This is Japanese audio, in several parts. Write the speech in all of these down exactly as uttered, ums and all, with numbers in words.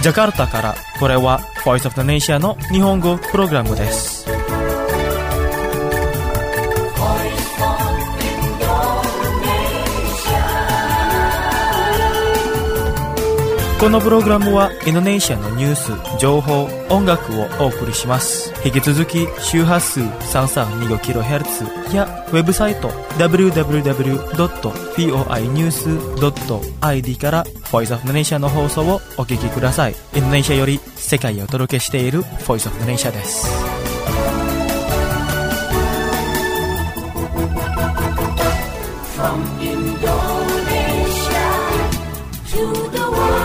ジャカルタから、これは Voice of the Nation の日本語プログラムです。このプログラムはインドネシアのニュース、情報、音楽をお送りします。引き続き周波数 さんさんにごキロヘルツ やウェブサイト ダブリューダブリューダブリュードットフォーアイニュースドットアイディー から Voice of the Nation の放送をお聞きください。インドネシアより世界へお届けしている Voice of the Nation です。From Indonesia to the world.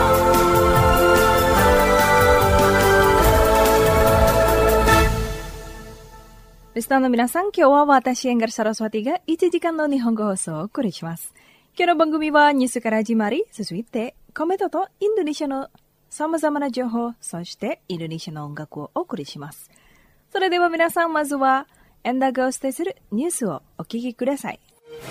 リスナーの皆さん、今日は私、エンガル・サラスワティがいちじかんの日本語放送をお送りします。今日の番組はニュースから始まり、続いてコメントとインドネシアの様々な情報、そしてインドネシアの音楽をお送りします。それでは皆さん、まずはエンダーがお伝えするニュースをお聞きください。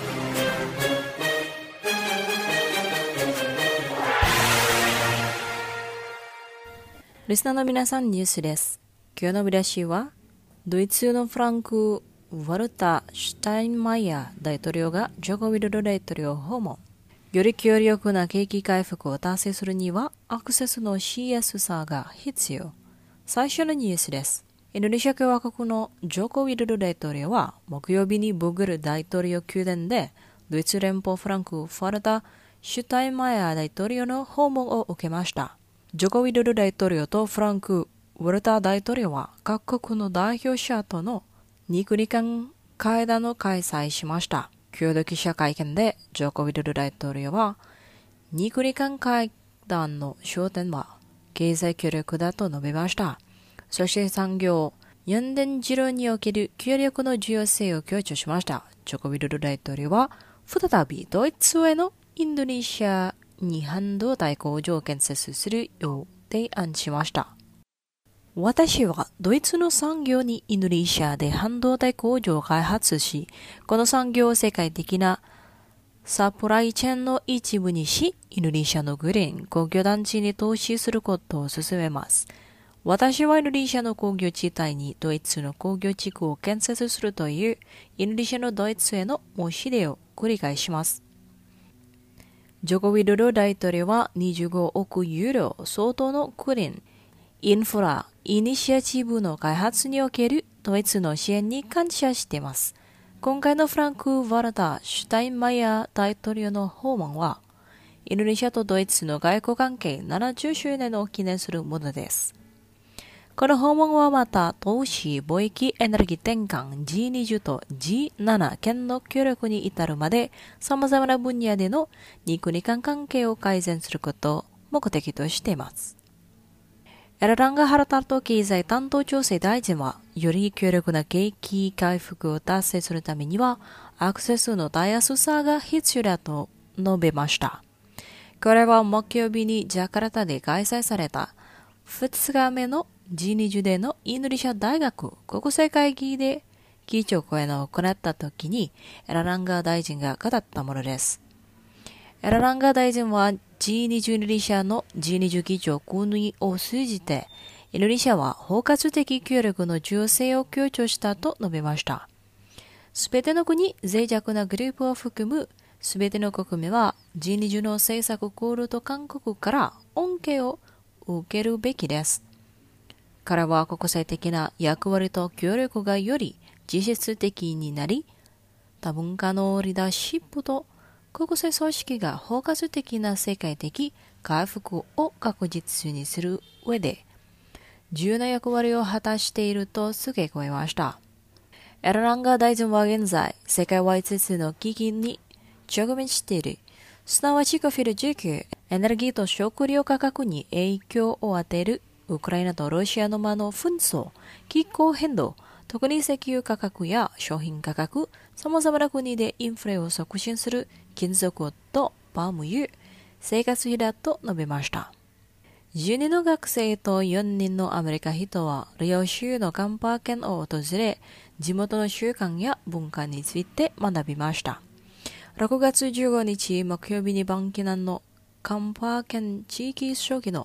リスナーの皆さん、ニュースです。今日の見出しは、ドイツのフランク・ワルタ・シュタインマイヤー大統領がジョコ・ウィドド大統領を訪問。より強力な景気回復を達成するにはアクセスのしやすさが必要。最初のニュースです。インドネシア共和国のジョコ・ウィドド大統領は木曜日にブグル大統領宮殿でドイツ連邦フランク・ワルタ・シュタインマイヤー大統領の訪問を受けました。ジョコ・ウィドド大統領とフランク・ウォルター大統領は各国の代表者との日韓会談を開催しました。共同記者会見でジョコ・ウィドド大統領は日韓会談の焦点は経済協力だと述べました。そして産業、四電事業における協力の重要性を強調しました。ジョコ・ウィドド大統領は再びドイツへのインドネシアに半導体工場を建設するよう提案しました。私はドイツの産業にインドネシアで半導体工場を開発し、この産業を世界的なサプライチェーンの一部にし、インドネシアのグリーン工業団地に投資することを進めます。私はインドネシアの工業地帯にドイツの工業地区を建設するというインドネシアのドイツへの申し出を繰り返します。ジョコ・ウィドド大統領はにじゅうごおくユーロ相当のグリーンインフラ、イニシアチブの開発におけるドイツの支援に感謝しています。今回のフランク・ワルタ・シュタインマイヤー大統領の訪問は、インドネシアとドイツの外交関係ななじゅっしゅうねんを記念するものです。この訪問はまた、投資、貿易、エネルギー転換 ジーにじゅう と ジーなな 県の協力に至るまで、様々な分野での日韓関係を改善することを目的としています。エラランガ・ハラタルト経済担当調整大臣は、より強力な景気回復を達成するためには、アクセスのたやすさが必要だと述べました。これは木曜日にジャカルタで開催されたふつかめの ジーにじゅう でのインドネシア大学国際会議で議長講演を行った時に、エラランガ大臣が語ったものです。エラランガ大臣は ジーにじゅう インドネシアの ジーにじゅう 議長国を通じて、インドネシアは包括的協力の重要性を強調したと述べました。すべての国、脆弱なグループを含むすべての国民は ジーにじゅう の政策ゴールと勧告から恩恵を受けるべきです。彼は国際的な役割と協力がより実質的になり、多文化のリーダーシップと国際組織が包括的な世界的回復を確実にする上で、重要な役割を果たしていると付け加えました。エラランガ大臣は現在、世界はいつつの危機に直面している。すなわちコフィル需給、エネルギーと食料価格に影響を与えるウクライナとロシアの間の紛争、気候変動、特に石油価格や商品価格、様々な国でインフレを促進する金属とパーム油、生活費だと述べました。じゅうにの学生とよにんのアメリカ人はリオ州のカンパー県を訪れ、地元の習慣や文化について学びました。ろくがつじゅうごにち木曜日にバンキナンのカンパー県地域書記の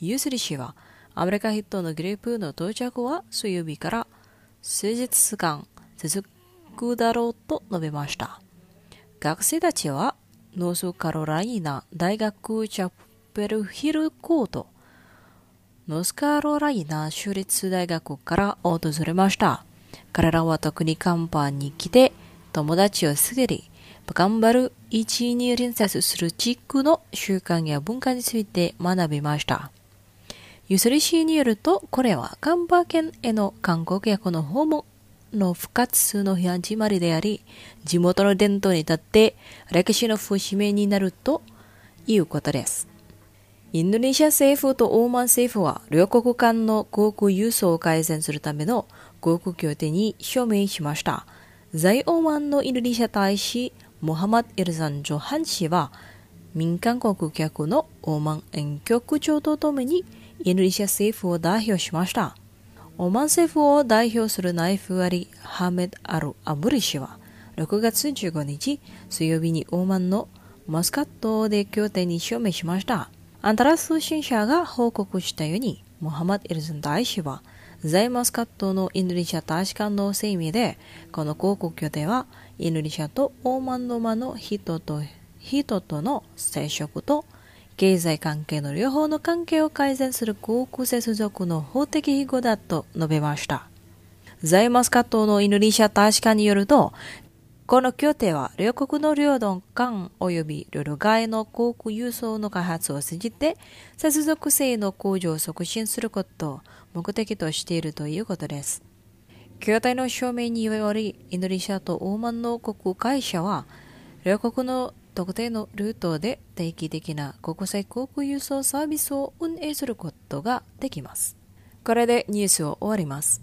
ユースリ氏はアメリカ筆頭のグループの到着は水曜日から数日間続くだろうと述べました。学生たちはノースカロライナ大学チャペルヒル校とノースカロライナ州立大学から訪れました。彼らは特にカンパに来て友達を作り、頑張る位置に隣接する地区の習慣や文化について学びました。ユスリ氏によると、これはカンパ県への観光客の訪問の復活の始まりであり、地元の伝統に立って歴史の節目になるということです。インドネシア政府とオーマン政府は両国間の航空輸送を改善するための航空協定に署名しました。在オーマンのインドネシア大使モハマド・イルザン・ジョハン氏は民間航空客のオーマン遠局長とともにインドネシア政府を代表しました。オマン政府を代表するナイフアリ・ハメド・アル・アブリ氏はろくがつじゅうごにち水曜日にオーマンのマスカットで協定に署名しました。アンタラ通信社が報告したように、モハマド・イルザン大使は在マスカットのインドネシア大使館の声明で、この航空協定はインドネシアとオーマンの間の人と人との接触と経済関係の両方の関係を改善する航空接続の法的庇護だと述べました。在マスカットのインドネシア大使館によると、この協定は両国の領土間及び領土外の航空輸送の開発を通じて接続性の向上を促進することを目的としているということです。協定の署名により、インドネシアとオーマンの航空会社は両国の特定のルートで定期的な国際航空輸送サービスを運営することができます。これでニュースを終わります。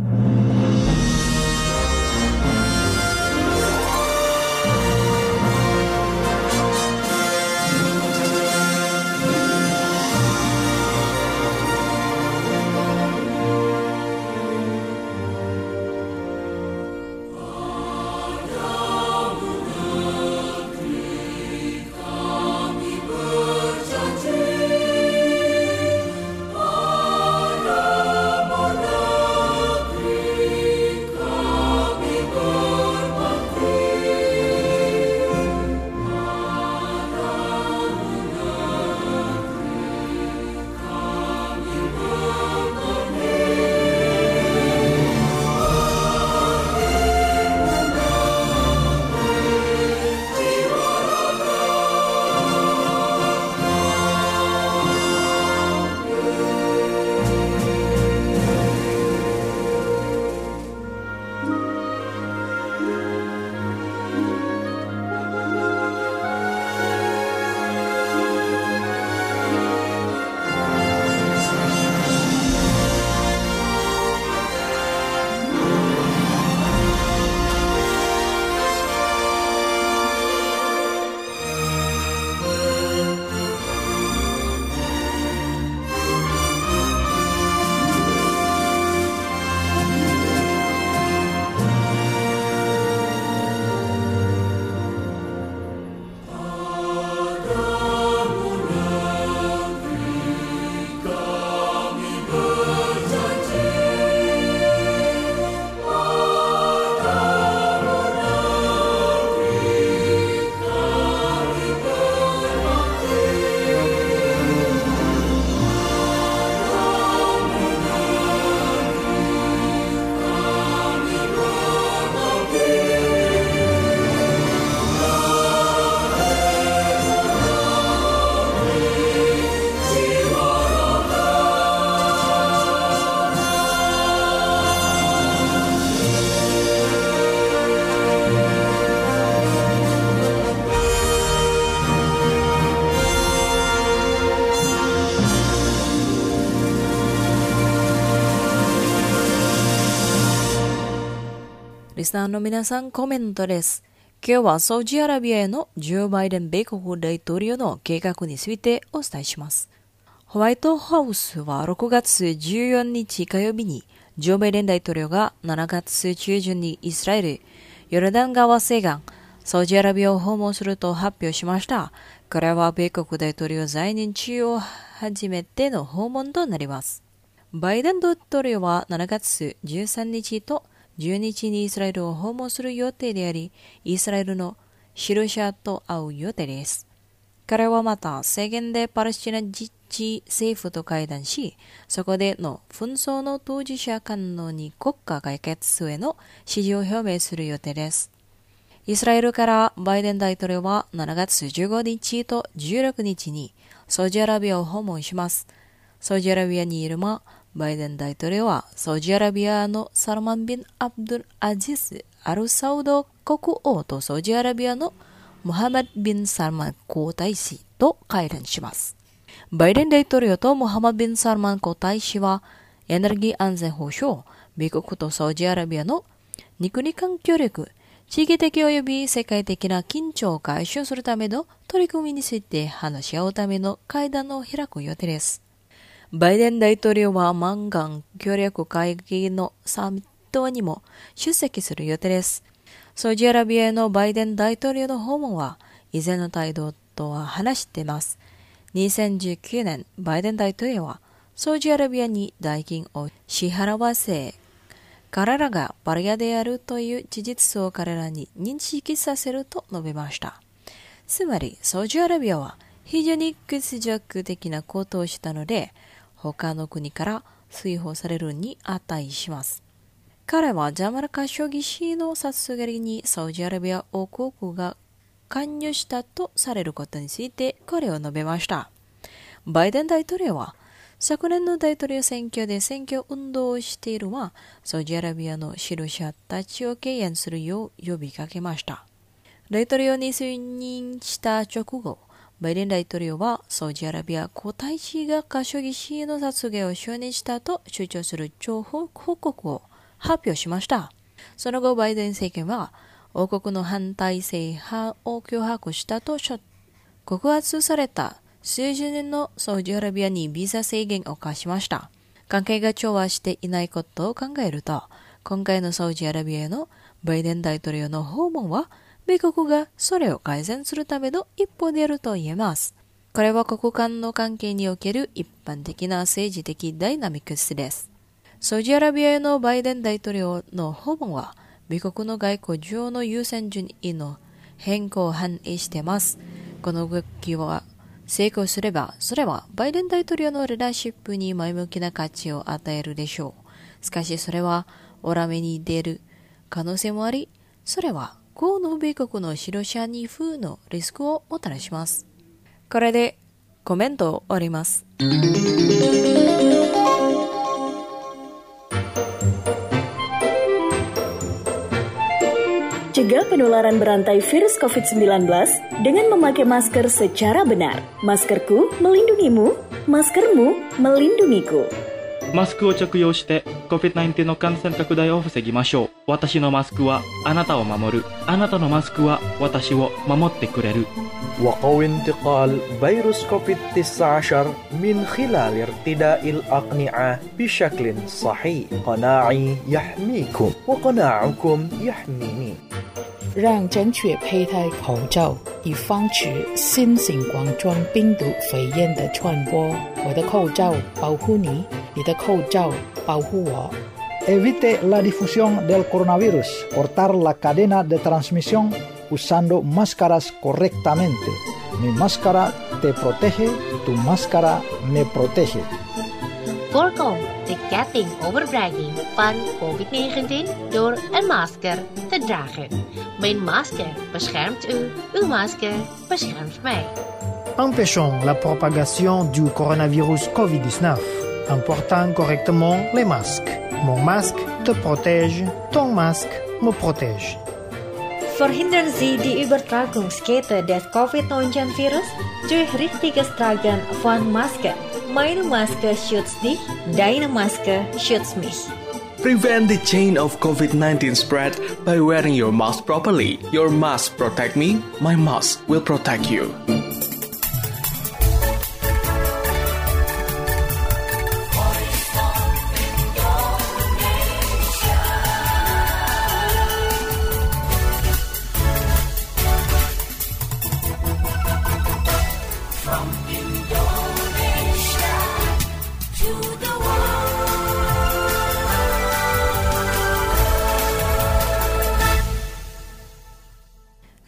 リスナーの皆さん、コメントです。今日はサウジアラビアへのジョー・バイデン米国大統領の計画についてお伝えします。ホワイトハウスはろくがつじゅうよっか火曜日にジョー・バイデン大統領がしちがつ中旬にイスラエル、ヨルダン川西岸、 サウジアラビアを訪問すると発表しました。これは米国大統領在任中を初めての訪問となります。バイデン大統領はしちがつじゅうさんにちとじゅうにちにイスラエルを訪問する予定であり、イスラエルの指導者と会う予定です。彼はまた、政権でパレスチナ自治政府と会談し、そこでの紛争の当事者間のに国家解決への支持を表明する予定です。イスラエルからバイデン大統領はしちがつじゅうごにちとじゅうろくにちにサウジアラビアを訪問します。サウジアラビアにいる間、バイデン大統領はサウジアラビアのサルマン・ビン・アブドゥル・アジズ・アルサウド国王とサウジアラビアのムハマド・ビン・サルマン皇太子と会談します。バイデン大統領とムハマド・ビン・サルマン皇太子はエネルギー安全保障、米国とサウジアラビアのに国間協力、地域的及び世界的な緊張を解消するための取り組みについて話し合うための会談を開く予定です。バイデン大統領は満願協力会議のサミットにも出席する予定です。サウジアラビアへのバイデン大統領の訪問は以前の態度とは話しています。にせんじゅうきゅうねん、バイデン大統領はサウジアラビアに代金を支払わせ、彼らがパリアであるという事実を彼らに認識させると述べました。つまり、サウジアラビアは非常に屈辱的なことをしたので、他の国から追放されるに値します。彼はジャマルカショギ氏の殺害にサウジアラビア王国が関与したとされることについてこれを述べました。バイデン大統領は昨年の大統領選挙で選挙運動をしているはサウジアラビアの指導者たちを敬遠するよう呼びかけました。大統領に就任した直後、バイデン大統領はサウジアラビア皇太子がカショギ氏の殺害を承認したと主張する情報報告を発表しました。その後、バイデン政権は王国の反体制派を脅迫したと告発された数十年のサウジアラビアにビザ制限を課しました。関係が調和していないことを考えると、今回のサウジアラビアへのバイデン大統領の訪問は米国がそれを改善するための一歩であると言えます。これは国間の関係における一般的な政治的ダイナミクスです。サウジアラビアへのバイデン大統領の訪問は、米国の外交上の優先順位の変更を反映しています。この動きは成功すれば、それはバイデン大統領のリーダーシップに前向きな価値を与えるでしょう。しかしそれは裏目に出る可能性もあり、それは河野米国の指導者に負のリスクをもたらします。これでコメントを終わります。 Cegah penularan berantai virus covid sembilan belas dengan memakai masker secara benar. Maskerku melindungimu, maskermu melindungiku. マスクを着用して コビッドナインティーン の感染拡大を防ぎましょう。私のマスクはあなたを守る。あなたのマスクは私を守ってくれる。 وقو انتقال فيروس كوفيد تسعة عشر من خلال ارتداء الأقنعة بشكل صحيح. قناعي يحميكم وقناعكم يحميني. 让正确佩戴口罩，以防止新型冠状病毒肺炎的传播。我的口罩保护你，你的口罩保护我。 Evite la difusión del coronavirus. Cortar la cadena de transmisión usando máscaras correctamente. Mi máscara te protege, tu máscara me protege. Voorkom de ketting overbrenging van covid negentien door een masker te dragen. Mijn masker beschermt u, uw masker beschermt mij. Empêchons la propagation du coronavirus covid dix-neuf en portant correctement les masques. Mon masque te protège, ton masque me protège. Verhindern Sie die Übertragungskette des covid neunzehn virus durch richtiges Tragen von Maske. Meine Maske schützt dich, deine Maske schützt mich. Prevent the chain of covid nineteen spread by wearing your mask properly. Your mask protect me, my mask will protect you.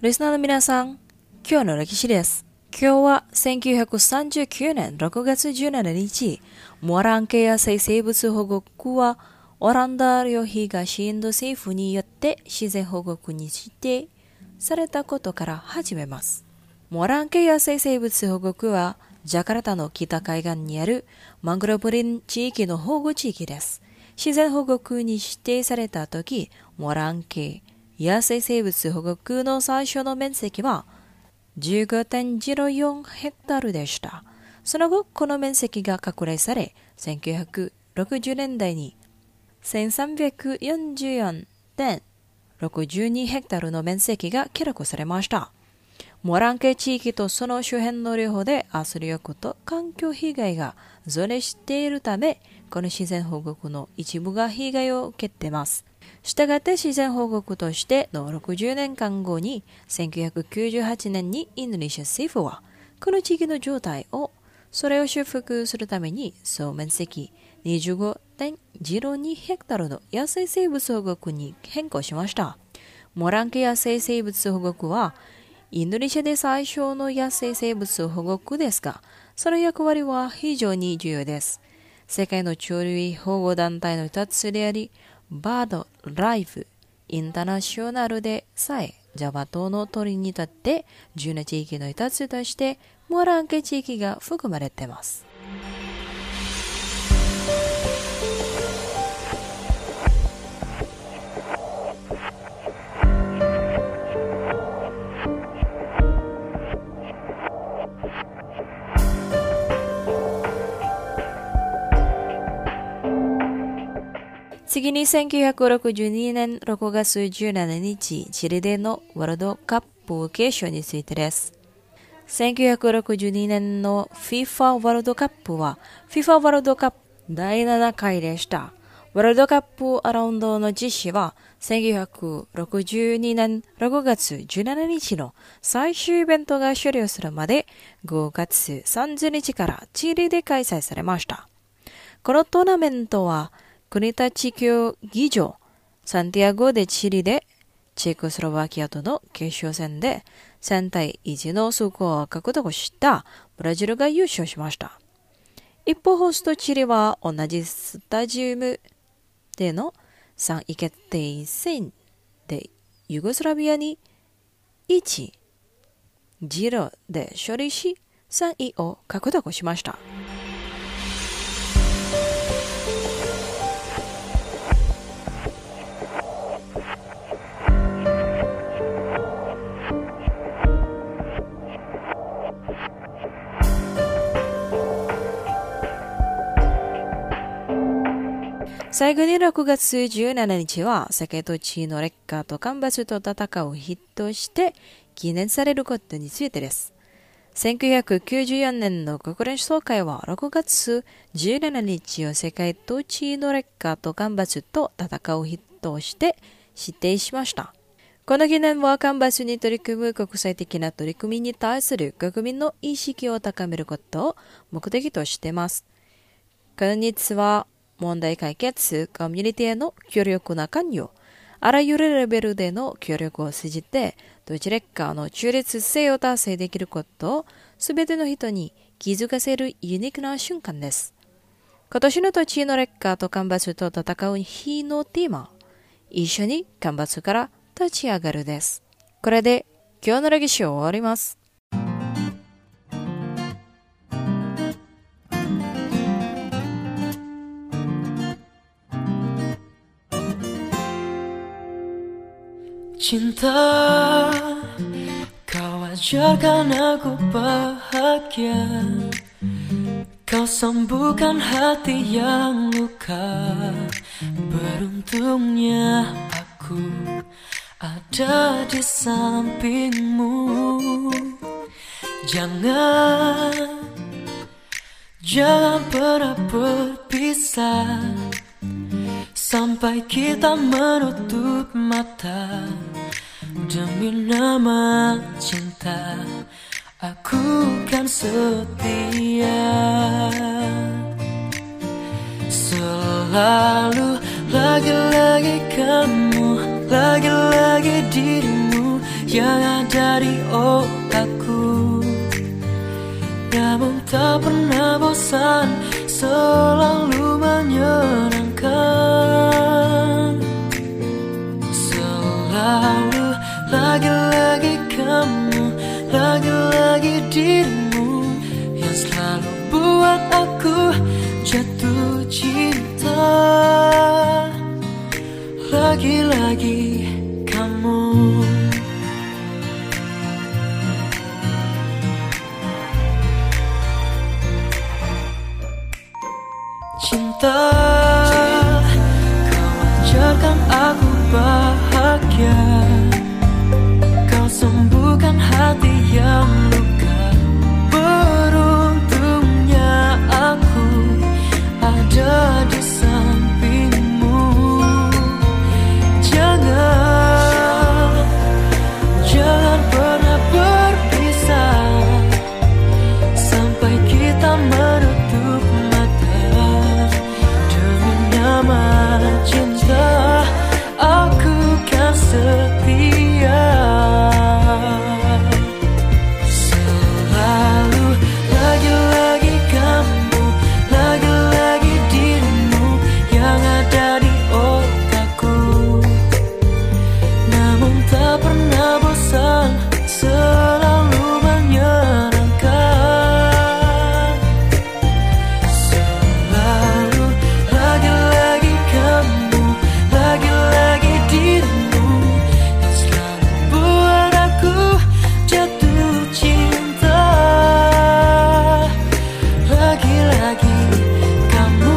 リスナーの皆さん、今日の歴史です。今日はせんきゅうひゃくさんじゅうきゅうねんろくがつじゅうしちにち、モランケ野生生物保護区はオランダ領東インド政府によって自然保護区に指定されたことから始めます。モランケ野生生物保護区はジャカルタの北海岸にあるマングローブ林地域の保護地域です。自然保護区に指定されたとき、モランケ野生生物保護区の最初の面積は じゅうごてんゼロよん ヘクタールでした。その後、この面積が拡大され、せんきゅうひゃくろくじゅうねんだいに せんさんびゃくよんじゅうよんてんろくに ヘクタールの面積が記録されました。モランケ地域とその周辺の両方で圧力と環境被害が増大しているため、この自然保護区の一部が被害を受けています。したがって自然保護区としてのろくじゅうねんかんごにせんきゅうひゃくきゅうじゅうはちねんにインドネシア政府はこの地域の状態をそれを修復するために総面積 にじゅうごてんゼロに ヘクタールの野生生物保護区に変更しました。モランケ野生生物保護区はインドネシアで最小の野生生物保護区ですが、その役割は非常に重要です。世界の鳥類保護団体の一つであり、バードライフインターナショナルでさえ、ジャワ島の鳥にとって重要な地域の一つとして、モランケ地域が含まれています。次にせんきゅうひゃくろくじゅうにねんろくがつじゅうしちにち、チリでのワールドカップ決勝についてです。せんきゅうひゃくろくじゅうにねんの FIFA ワールドカップは FIFA ワールドカップだいななかいでした。ワールドカップアラウンドの実施はせんきゅうひゃくろくじゅうにねんろくがつじゅうしちにちの最終イベントが終了するまでごがつさんじゅうにちからチリで開催されました。このトーナメントは国立競技場サンティアゴ・デ・チリでチェコスロバキアとの決勝戦でさんたいいちのスコアを獲得したブラジルが優勝しました。一方、ホストチリは同じスタジアムでのさんい決定戦でユーゴスラビアにいちたいゼロで勝利しさんいを獲得しました。最後にろくがつじゅうしちにちは世界と地の劣化と干ばつと戦う日として記念されることについてです。せんきゅうひゃくきゅうじゅうよねんの国連総会はろくがつじゅうしちにちを世界と地の劣化と干ばつと戦う日として指定しました。この記念は干ばつに取り組む国際的な取り組みに対する国民の意識を高めることを目的としています。この日は問題解決、コミュニティへの強力な関与、あらゆるレベルでの協力を通じて、土地劣化の中立性を達成できることをすべての人に気づかせるユニークな瞬間です。今年の土地の劣化と干ばつと戦う日のテーマ、一緒に干ばつから立ち上がるです。これで今日の歴史を終わります。 Cinta, kau ajarkan aku bahagia. Kau sembuhkan hati yang luka. Beruntungnya aku ada di sampingmu. Jangan, jangan pernah berpisah sampai kita menutup mata. Demi nama cinta, aku kan setia. Selalu lagi-lagi kamu, lagi-lagi dirimu yang ada di otakku. Namun tak pernah bosan, selalu menyenangkan. Selalu lagi-lagi kamu, lagi-lagi dirimu yang selalu buat aku jatuh cinta. Lagi-lagi kamu. Cinta, kau ajarkan aku bahagia. Kau sembuhkan hati yang luka. Beruntungnya aku ada di sampingmu. Jangan, jangan pernah berpisah sampai kita menutup mata. Demi nama cinta, aku kan setia. Selalu lagi-lagi kamu, lagi-lagi dirimu yang ada di otakku. Namun tak pernah bosan, selalu menyenangkan. Selalu lagi-lagi kamu, lagi-lagi dirimu yang selalu buat aku jatuh cinta. Lagi-lagi kamu.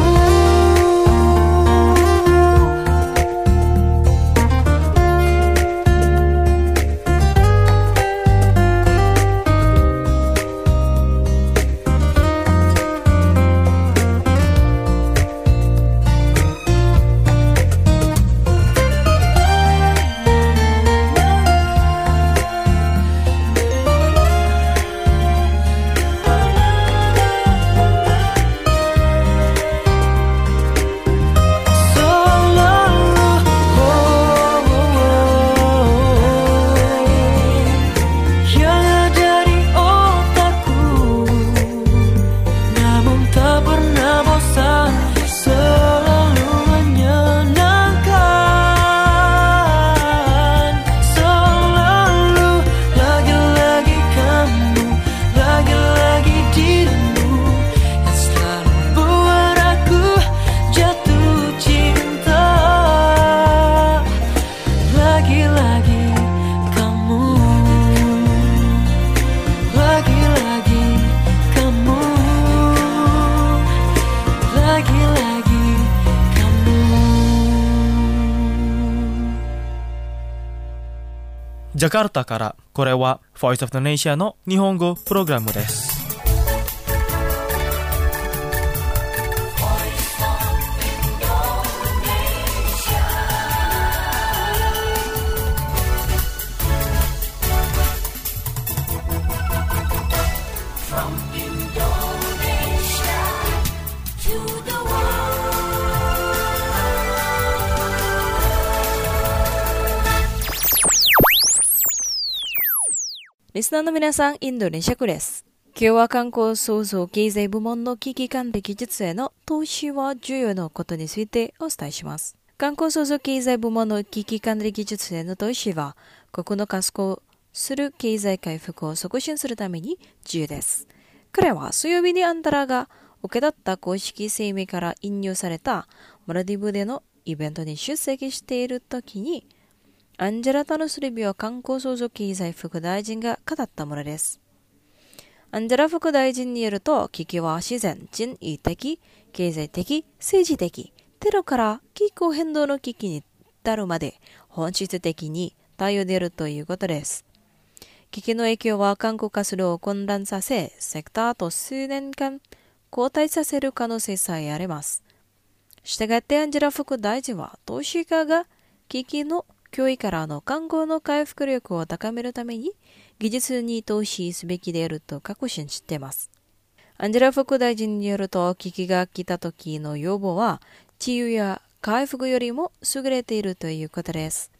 Jakarta から、これは Voice of the Nation の日本語プログラムです。 リスナーの皆さん、インドネシアクです。今日は観光創造経済部門の危機管理技術への投資は重要なことについてお伝えします。観光創造経済部門の危機管理技術への投資は、国の加速する経済回復を促進するために重要です。彼は水曜日にあんたらが受け取った公式声明から引用されたマルディブでのイベントに出席しているときに、アンジェラ・タヌスリビオ観光創造経済副大臣が語ったものです。アンジェラ副大臣によると、危機は自然、人為的、経済的、政治的、テロから気候変動の危機に至るまで本質的に多様であるということです。危機の影響は韓国化するを混乱させ、セクターと数年間後退させる可能性さえあります。したがってアンジェラ副大臣は、投資家が危機の脅威からの観光の回復力を高めるために技術に投資すべきであると確信しています。アンジェラ副大臣によると、危機が来た時の要望は治癒や回復よりも優れているということです。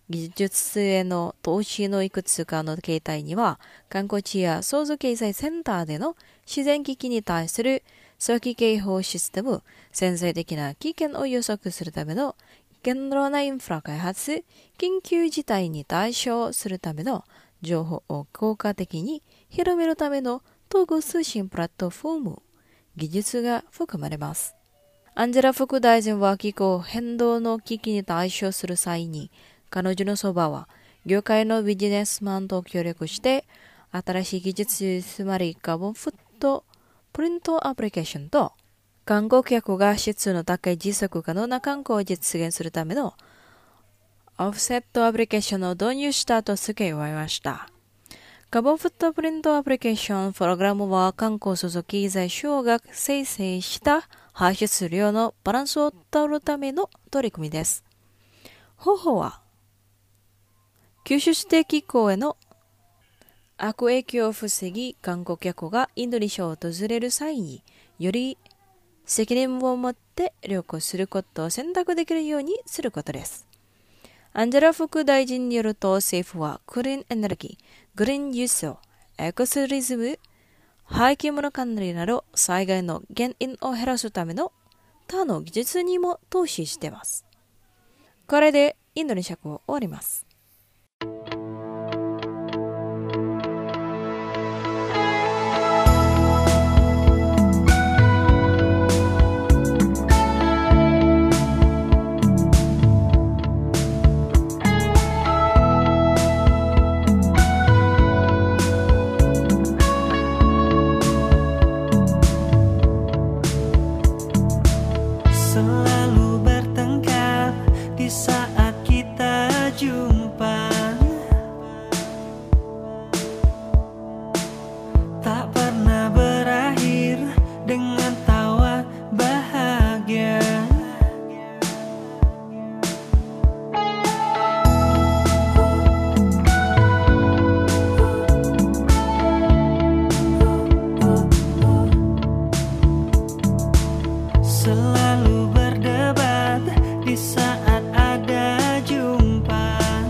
技術への投資のいくつかの形態には、観光地や創造経済センターでの自然危機に対する早期警報システム、潜在的な危険を予測するための堅牢なインフラ開発、緊急事態に対処するための情報を効果的に広めるための統合通信プラットフォーム、技術が含まれます。アンジェラ副大臣は気候変動の危機に対処する際に、彼女のそばは業界のビジネスマンと協力して、新しい技術、つまりカーボンフットプリントアプリケーションと、観光客が質の高い持続可能な観光を実現するためのオフセットアプリケーションを導入したと付け加えました。カーボンフットプリントアプリケーションプログラムは観光創造経済省が生成した排出量のバランスを取るための取り組みです。方法は、吸収して気候への悪影響を防ぎ、観光客がインドネシアを訪れる際により責任を持って旅行することを選択できるようにすることです。アンジェラ副大臣によると、政府はクリーンエネルギー、グリーン輸送、エコツーリズム、廃棄物管理など災害の原因を減らすための他の技術にも投資しています。これでインドネシア語を終わります。 Selalu bertengkar di saat kita jumpa, tak pernah berakhir dengan tawa bahagia. Selalu berdebat di saat ada jumpa,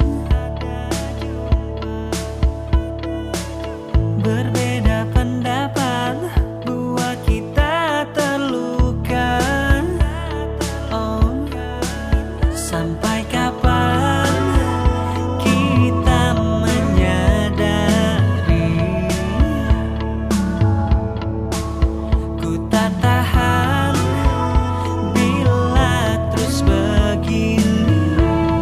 berbeda pendapat buat kita terluka. Oh, sampai kapan kita menyadari ku tak tahan bila terus begini.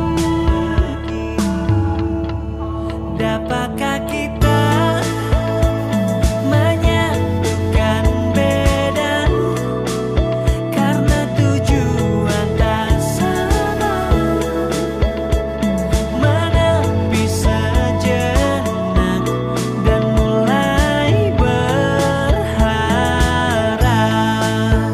Dapatkah kita menyatukan beda karena tujuan tak sama, menepi sejenak dan mulai berharap.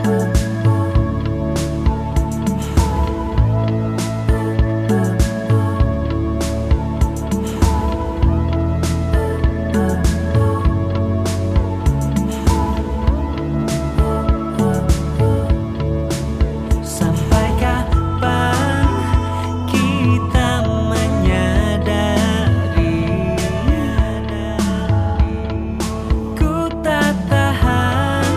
Sampai kapan kita menyadari ku tak tahan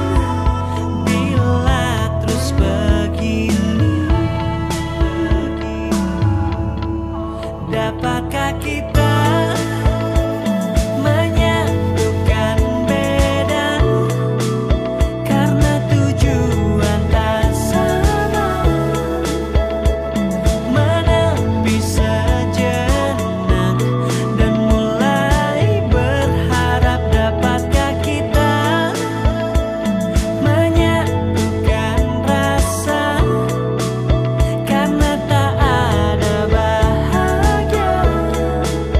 bila terus begini. Dapatkah kita menyatukan beda karena tujuan tak sama, menepi sejenak dan mulai berharap. Dapatkah kita menyatukan rasa karena tak ada bahagia.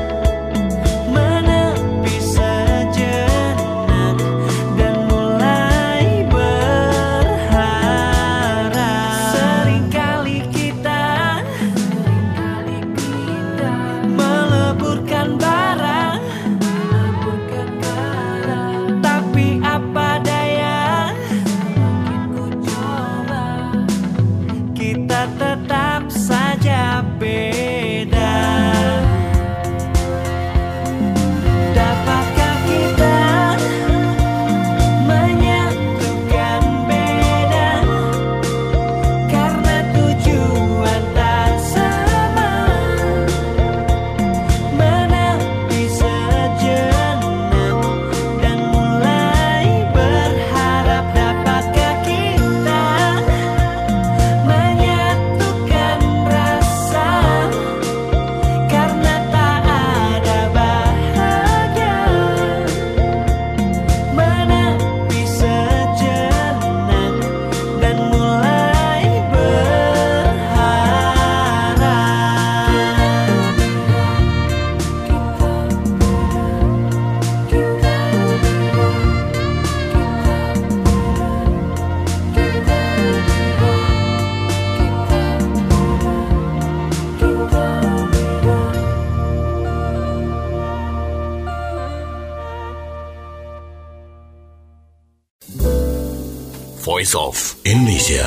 Voice of Indonesia.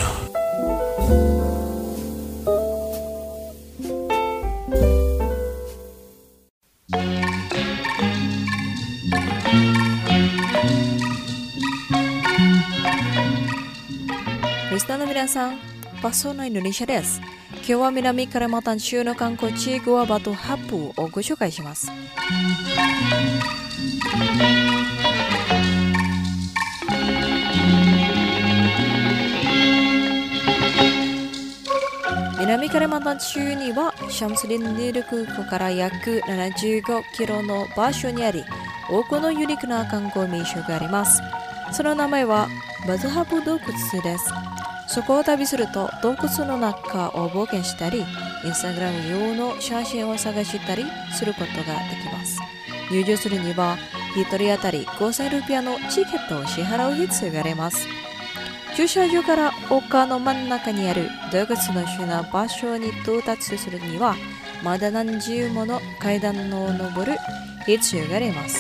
Listenerの皆さん、パソのインドネシアです。今日は南カリマンタン州の観光地グアバトハプをご紹介します。南カリマンタン州にはシャムスリンニール空港から約ななじゅうごキロの場所にあり、多くのユニークな観光名所があります。その名前はバトハプ洞窟です。そこを旅すると洞窟の中を冒険したり、インスタグラム用の写真を探したりすることができます。入場するにはひとり当たりごせんルピアのチケットを支払う必要があります。駐車場から丘の真ん中にある洞窟の主な場所に到達するには、まだ何十もの階段を登る必要があります。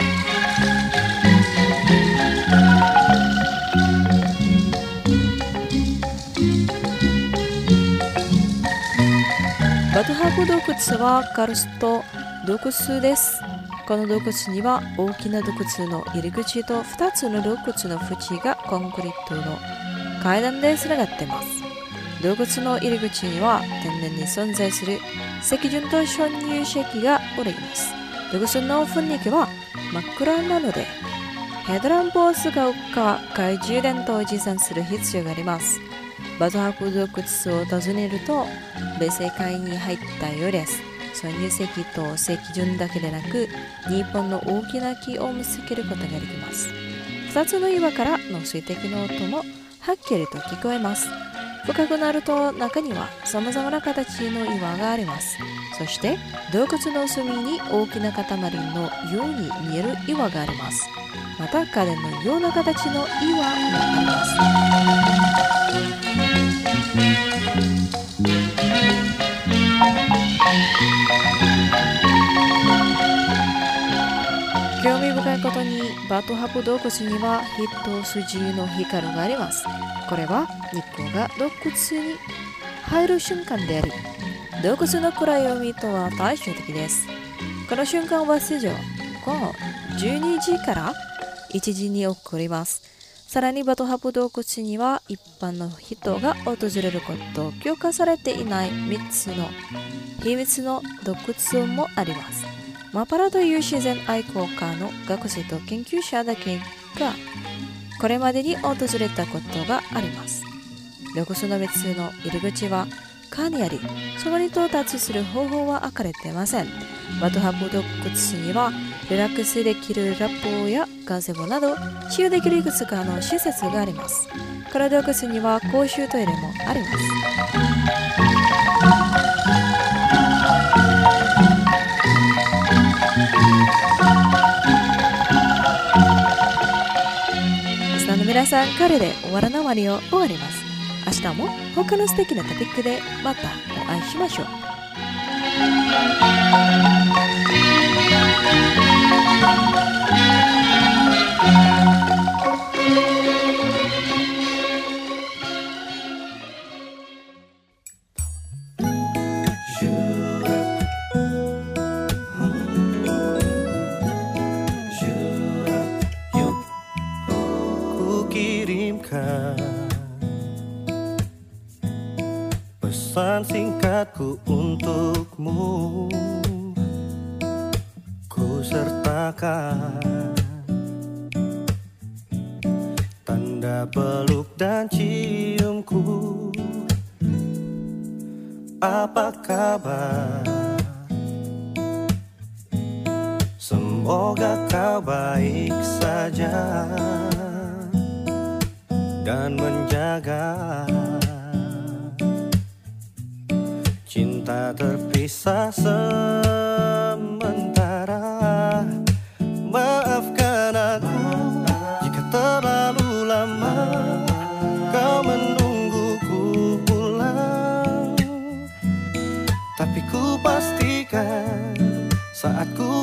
バトハプ洞窟はカルスト洞窟です。この洞窟には大きな洞窟の入り口とふたつの洞窟の縁がコンクリートの階段でつながっています。洞窟の入り口には天然に存在する石筍と鍾乳石が折れます。洞窟の雰囲気は真っ暗なので、ヘッドランプを使うか懐中電灯を持参する必要があります。バトハプ洞窟を訪ねると別世界に入ったようです。鍾乳石と石筍だけでなく、日本の大きな木を見つけることができます。二つの岩からの水滴の音もはっきりと聞こえます。深くなると中には様々な形の岩があります。そして洞窟の隅に大きな塊のように見える岩があります。また家電のような形の岩もあります。興味深いことにバトハプ洞窟には一筋の光があります。これは日光が洞窟に入る瞬間であり、洞窟の暗闇とは対照的です。この瞬間は通常午後じゅうにじからいちじに起こります。さらにバトハプ洞窟には一般の人が訪れることを許可されていないみっつの秘密の洞窟もあります。マパラという自然愛好家の学生と研究者だけがこれまでに訪れたことがあります。洞窟のみっつの入り口は川にあり、そこに到達する方法は書かれていません。バトハプ洞窟にはリラックスできるラップやガゼボなど使用できるいくつかの施設があります。この洞窟には公衆トイレもあります。リスナーの皆さん、彼で終わらない終わりを終わります。明日も他の素敵なトピックでまたお会いしましょう。 Pesan singkatku untukmu, ku sertakan tanda peluk dan ciumku. Apa kabar? Semoga kau baik saja dan menjaga cinta terpisah sementara. Maafkan aku jika terlalu lama kau menungguku pulang, tapi ku pastikan saat ku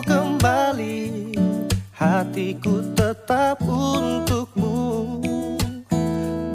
kembali hatiku tetap untukmu.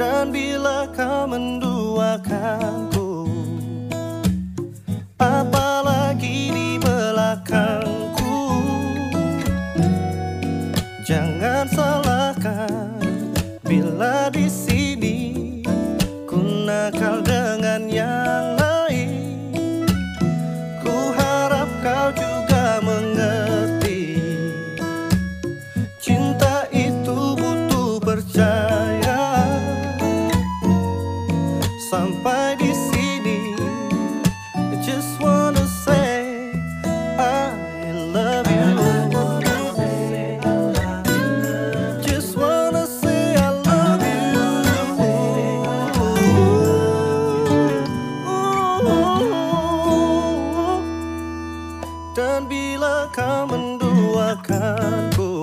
Dan bila kau menduakanku,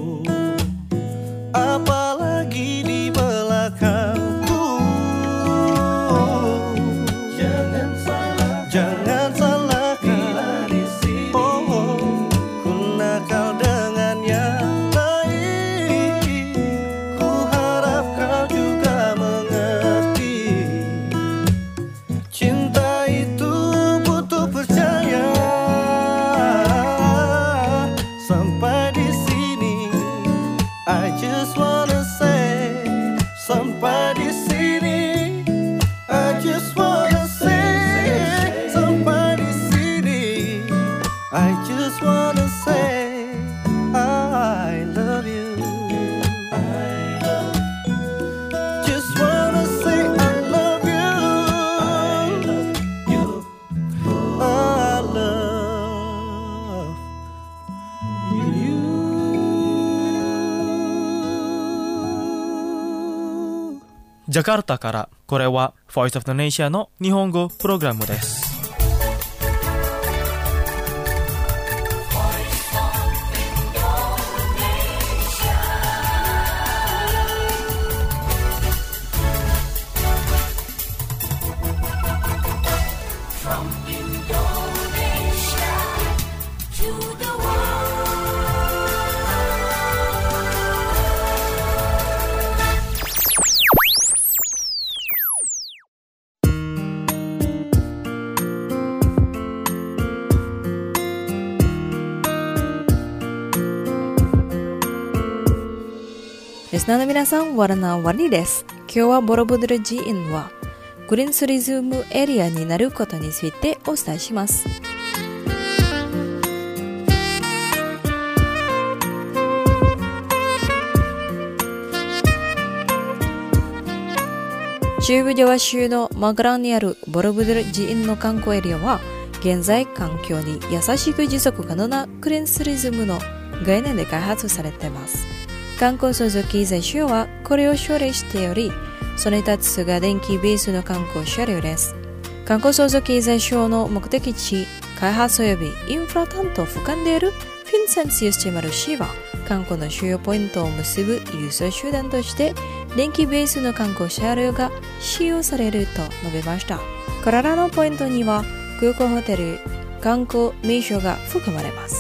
apalagi di belakangku. Jangan salah, jangan salahkan bila di sini. Oh, ku nakal dengan yang lain. Ku harap kau juga mengerti. Cinta itu butuh percaya. Sampai di sini, I just wanna say. Sampai di sini, I just wanna say. Sampai di sini, I just wanna say I love you. I love you. Just wanna say I love you. I love you. I love you. ジャカルタから、これは Voice of Indonesia の日本語プログラムです。 リスナーの皆さん、ワルナワリです。今日はボロブドゥル寺院はグリーンツーリズムエリアになることについてお伝えします。中部ジャワ州のマグランにあるボロブドゥル寺院の観光エリアは、現在環境に優しく持続可能なグリーンツーリズムの概念で開発されています。観光創造経済省はこれを奨励しており、その一つが電気ベースの観光車両です。観光創造経済省の目的地、開発及びインフラ担当俯瞰であるフィンセンシウスチェマル氏は、観光の主要ポイントを結ぶ輸送手段として電気ベースの観光車両が使用されると述べました。これらのポイントには空港ホテル、観光名所が含まれます。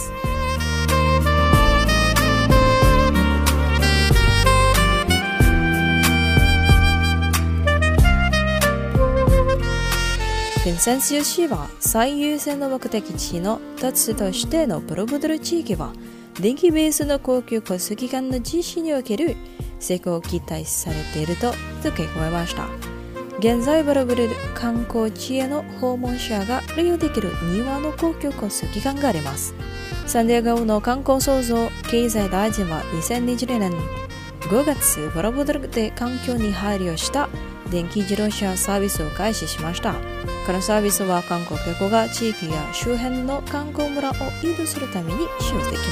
フィンセンシウス市は最優先の目的地の一つとしてのボロブドゥル地域は、電気ベースの公共交通機関の実施における成功を期待されていると付け加えました。現在ボロブドゥル観光地への訪問者が利用できるにわの公共交通機関があります。サンディエゴの観光創造経済大臣はにせんにじゅうねんごがつ、ボロブドゥルで環境に配慮した電気自動車サービスを開始しました。このサービスは観光客が地域や周辺の観光村を移動するために使用できます。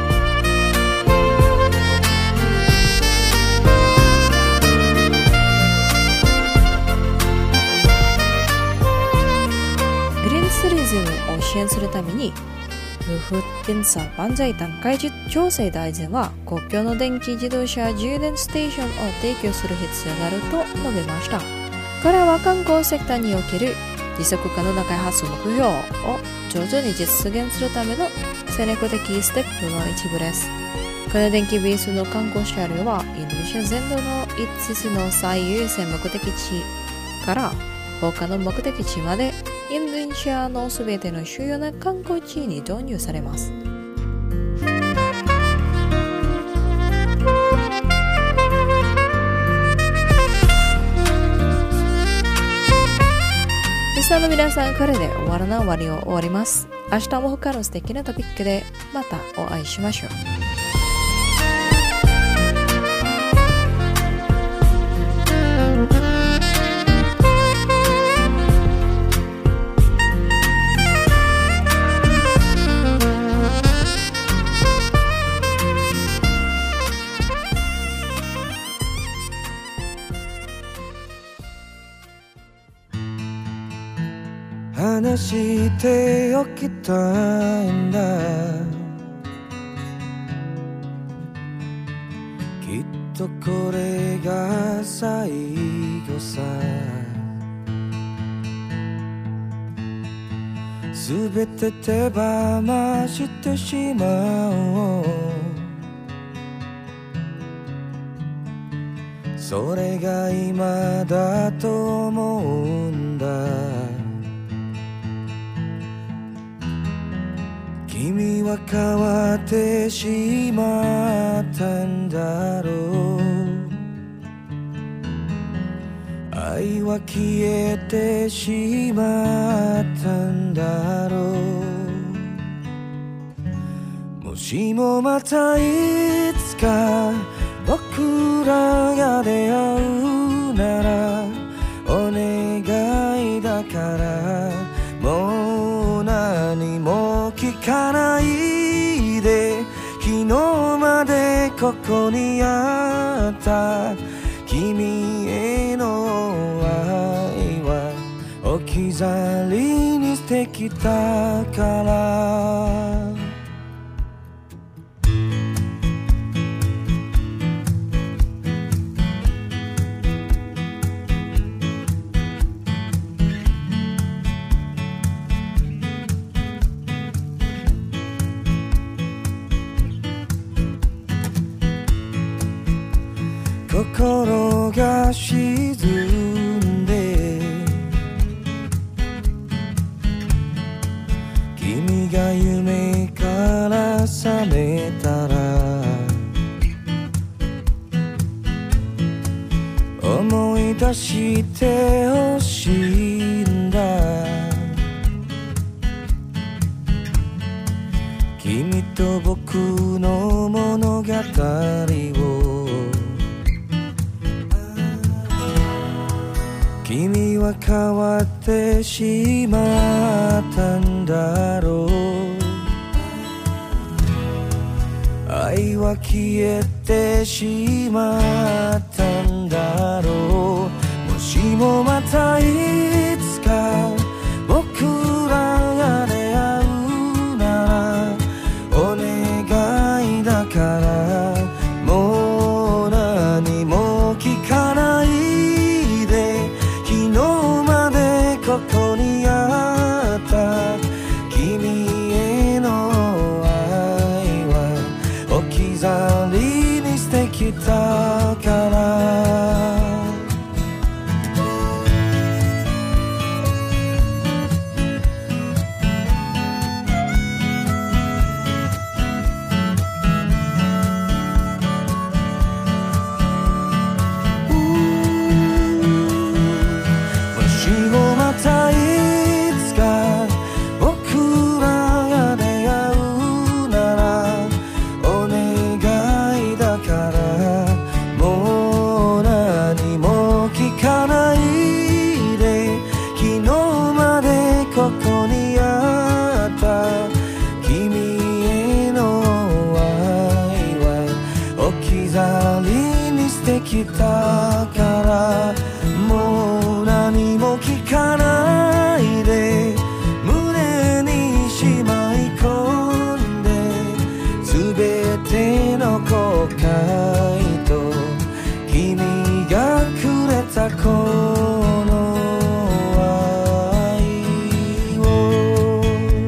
グリーンツーリズムを支援するために、ムフティンサ万歳団海調整大臣は国境の電気自動車充電ステーションを提供する必要があると述べました。これは観光セクターにおける持続可能な開発目標を徐々に実現するための戦略的ステップの一部です。この電気ベースの観光車両はインドネシア全土のいつつの最優先目的地から他の目的地までインドネシアのすべての主要な観光地に導入されます。リスナーの皆さん、これで終わらない終わりを終わります。明日も他の素敵なトピックでまたお会いしましょう。 話しておきたいんだきっとこれが最後さすべて手放してしまおうそれが今だと思うんだ君は変わってしまったんだろう愛は消えてしまったんだろうもしもまたいつか僕らが出会うならお願いだからもう何も聞かないで昨日までここにあった君への愛は置き去りにしてきたから心が沈んで君が夢から覚めたら思い出してほしいんだ君と僕の物語を君は変わってしまったんだろう愛は消えてしまったんだろうもしもまたいつか僕らが出会うならお願いだからもう何も聞かないここにあった君への愛は置き去りにしてきたからきたからもう何も聞かないで胸にしまい込んで全ての後悔と君がくれたこの愛を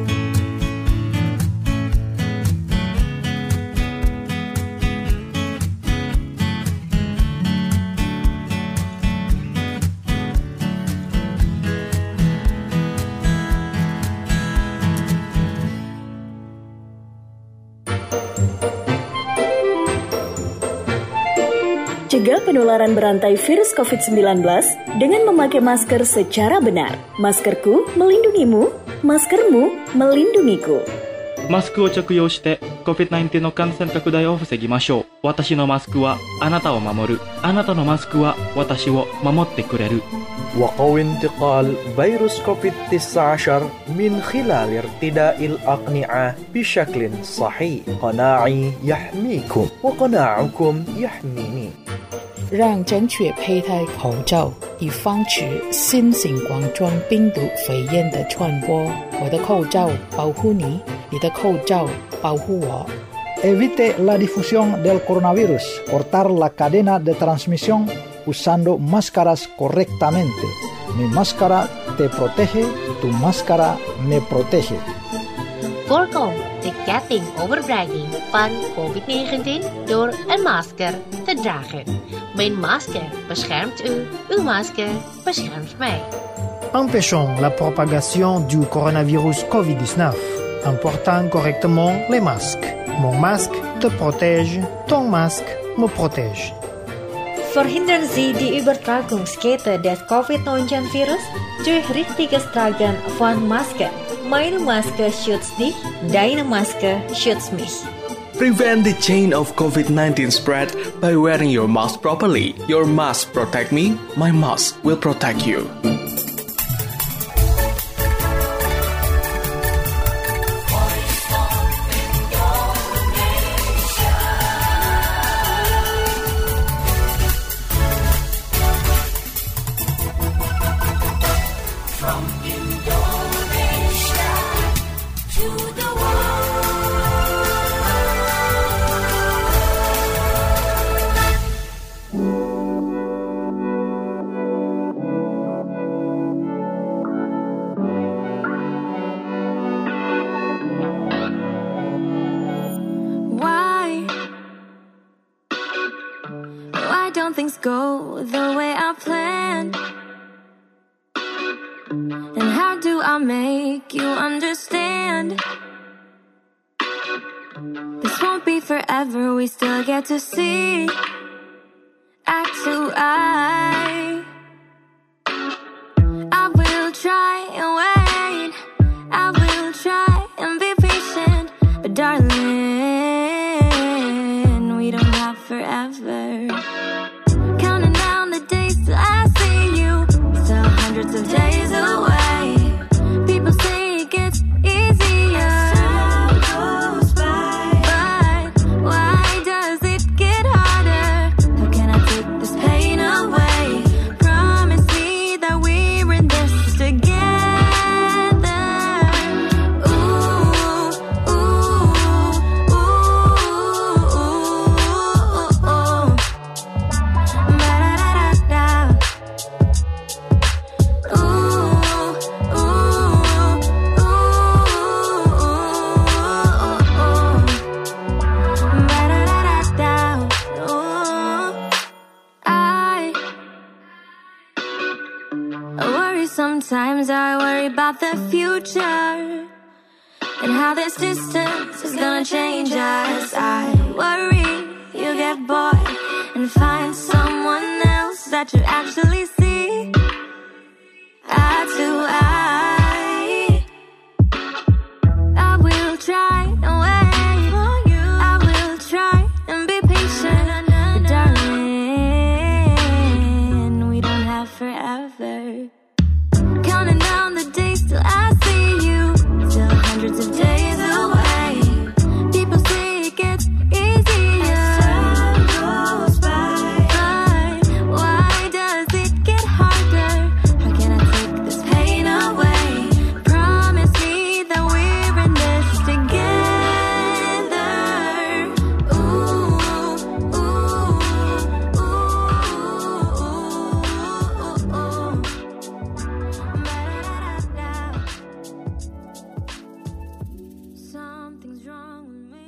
Cegah penularan berantai virus covid sembilan belas dengan memakai masker secara benar. Maskerku melindungimu, maskermu melindungiku. マスクを着用して コビッドナインティーン の感染拡大を防ぎましょう。私のマスクはあなたを守る。あなたのマスクは私を守ってくれる。 وقوي انتقال فيروس كوفيد تسعة عشر من خلال ارتداء الأقنعة بشكل صحيح. قناعي يحميكم وقناعكم يحميني. 让正确佩戴口罩，以防止新型冠状病毒肺炎的传播。我的口罩保护你，你的口罩保护我。 Evite la difusión del coronavirus. Cortar la cadena de transmisión usando máscaras correctamente. Mi máscara te protege, tu máscara me protege. Voorkom de ketting overbrenging van covid negentien door een masker te dragen. Mijn masker beschermt u, uw masker beschermt mij. Empêchons la propagation du coronavirus covid dix-neuf en portant correctement les masques. Mon masque te protège, ton masque me protège. Verhindern Sie die Übertragungskette des covid neunzehn Virus durch richtiges Tragen von Maske. Meine Maske schützt dich, deine Maske schützt mich. Prevent the chain of covid nineteen spread by wearing your mask properly. Your mask protect me, my mask will protect you. don't things go the way I planned? And how do I make you understand? This won't be forever, we still get to see eye to eye. I will try and wait, I will try and be patient, but darling, we don't have forever. Counting down the days till I see you, still hundreds of days away. People say it gets easier as time goes by, but why does it get harder? How can I take this pain away? Promise me that we're in this together. Ooh, ooh, ooh, ooh, ooh. Ba-da-da-da-da. Ooh, ooh, ooh, ba-da-da-da-da. Ooh. I I worry sometimes, I worry about the future and how this distance is gonna change us. I worry you get bored and find someone else that you actually see eye to eye. I will try and wait for you, I will try and be patient, but darling, we don't have forever. Counting down the days till I see you, still hundreds of days away. People say it gets easier as time goes by, but why does it get harder? How can I take this pain away? Promise me that we're in this together. Ooh, ooh, ooh, ooh, ooh. Something's wrong with me.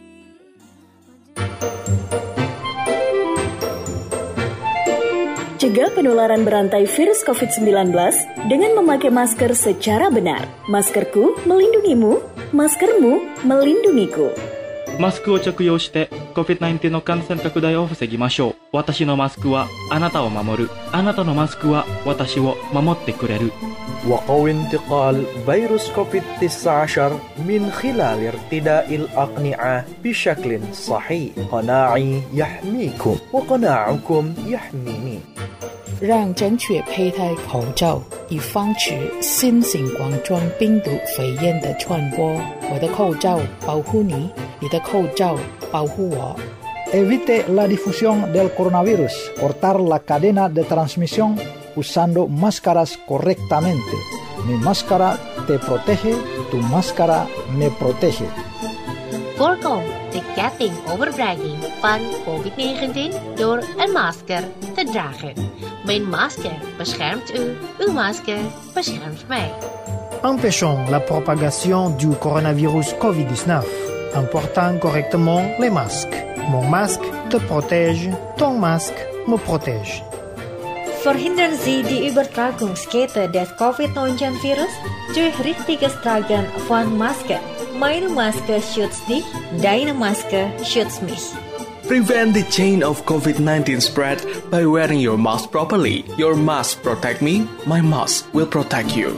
Cegah penularan berantai virus covid sembilan belas dengan memakai masker secara benar. Maskerku melindungimu, maskermu melindungiku. マスクを着用して コビッドナインティーン の感染拡大を防ぎましょう。私のマスクはあなたを守る。あなたのマスクは私を守ってくれる。 وقوي انتقال فيروس كوفيد تسعة عشر من خلال ارتداء الأقنعة بشكل صحيح. قناعي يحميكم وقناعكم يحميني. 让正确佩戴口罩，以防止新型冠状病毒肺炎的传播。我的口罩保护你，你的口罩保护我。 evite la difusión del coronavirus, cortar la cadena de transmisión usando máscaras correctamente. Mi máscara te protege, tu máscara me protege. Voorkom de ketting overbrenging van covid negentien door een masker te dragen. Mijn masker beschermt u, uw masker beschermt mij. Empêchons la propagation du coronavirus covid dix-neuf en portant correctement les masques. Mon masque te protège, ton masque me protège. Verhindern Sie die Übertragungskette des covid neunzehn Virus durch richtiges Tragen von Maske. Meine Maske schützt dich, deine Maske schützt mich. Prevent the chain of covid nineteen spread by wearing your mask properly. Your mask protect me, my mask will protect you.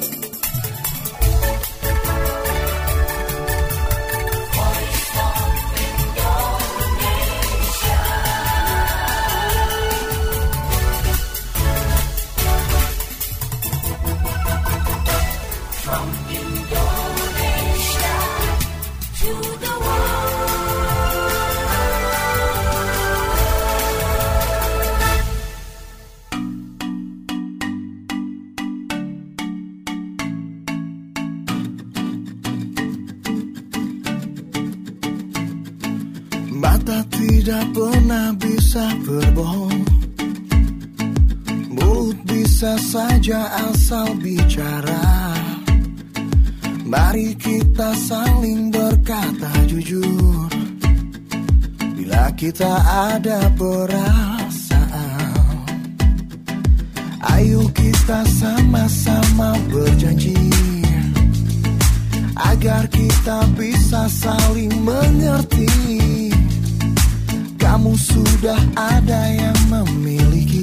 Mata tidak pernah bisa berbohong, mulut bisa saja asal bicara. Mari kita saling berkata jujur, bila kita ada perasaan. Ayo kita sama-sama berjanji, agar kita bisa saling mengerti. Kamu sudah ada yang memiliki,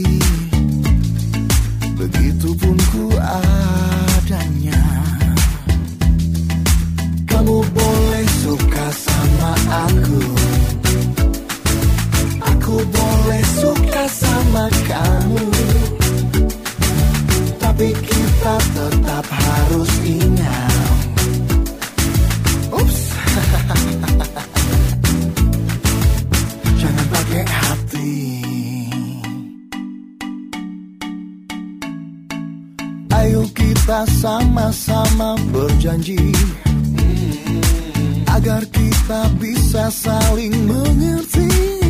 begitupun ku adanya. Kamu boleh suka sama aku, aku boleh suka sama kamu, tapi kita tetap harus ingat. Ups. Jangan pakai hati. Ayo kita sama-sama berjanji, agar kita bisa saling mengerti.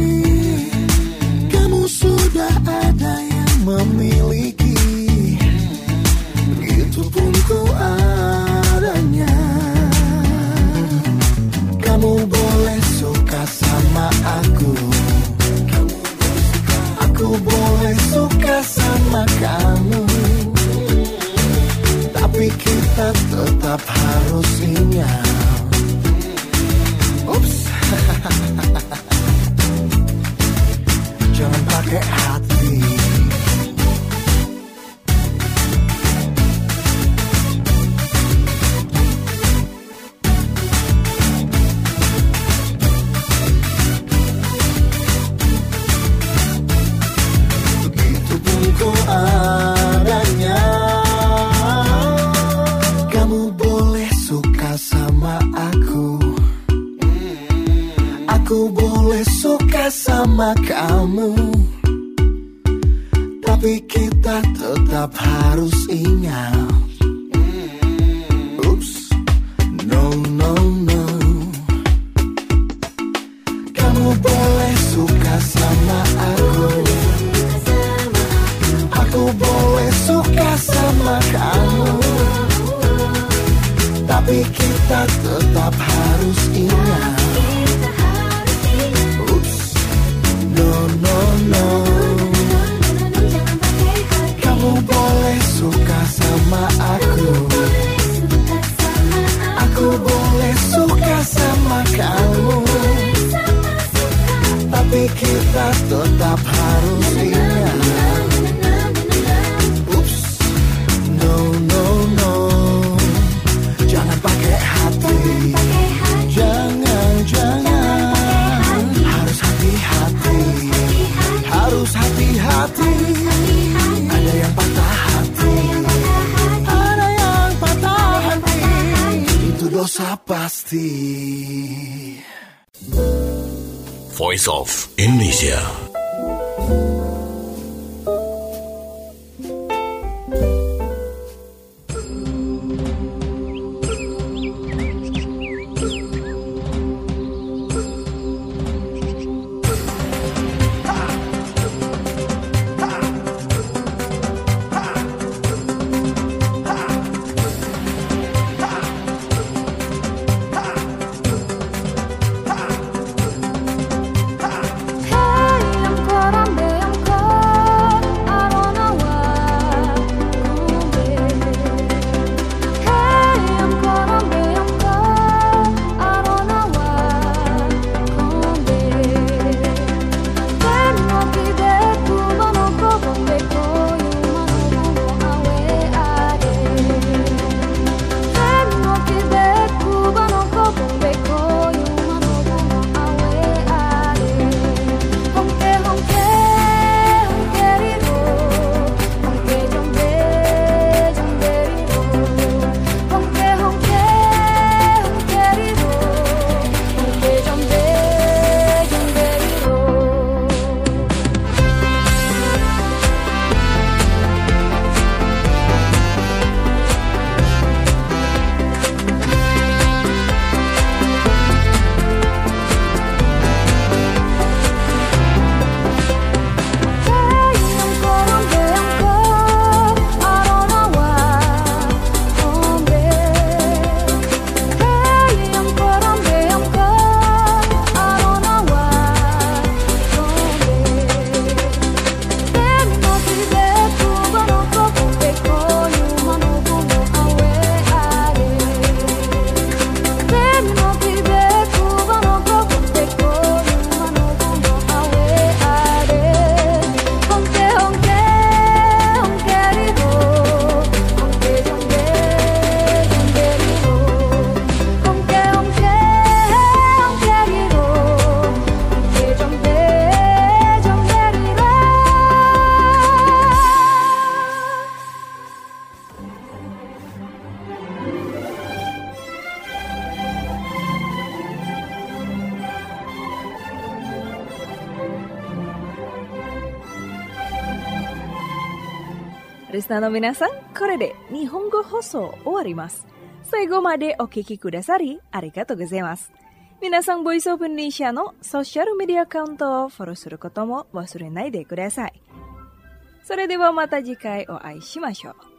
Kamu sudah ada yang memiliki, begitupun ku adanya. Kamu boleh suka sama aku, aku boleh suka sama kamu, tapi kita tetap harus ingat. Ups. Jangan pakai hati. Begitupun ku adanya. Kamu boleh suka sama aku, aku boleh suka sama kamu, tapi kita tetap harus ingat. Oops, no, no, no. Kamu boleh suka sama aku, aku boleh suka sama kamu, tapi kita tetap harus ingat. No, no, no. Kamu boleh suka sama aku, aku boleh suka sama kamu, tapi kita tetap harus ingat. Ups, no, no, no. Jangan pakai hati, jangan, jangan. Harus hati-hati, harus hati-hati. Ada yang patah hati, ada yang patah hati. Itu dosa pasti. Voice of Indonesia. リスナーの皆さん、これで日本語放送終わります。最後までお聞きくださりありがとうございます。皆さん、ボイスオブインドネシアのソーシャルメディアアカウントをフォローすることも忘れないでください。それではまた次回お会いしましょう。